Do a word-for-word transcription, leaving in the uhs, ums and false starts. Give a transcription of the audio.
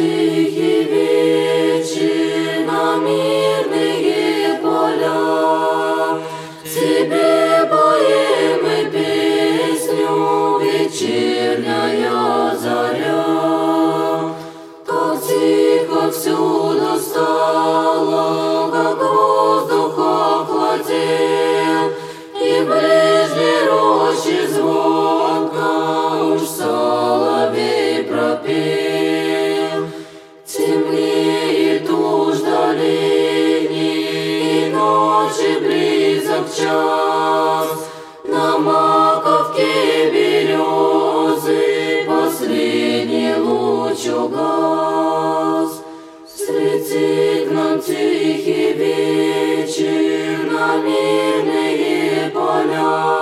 тихий вечер, на мирные поля, тебе поем мы песню, вечерняя заря. Как тихо всюду стало, как воздух охладел, и в ближней роще звонко уж соловей пропел. Темнеет уж долине, и ночи близок час, на маковке березы последний луч угас. Среди к нам тихий вечер, на мирные поля,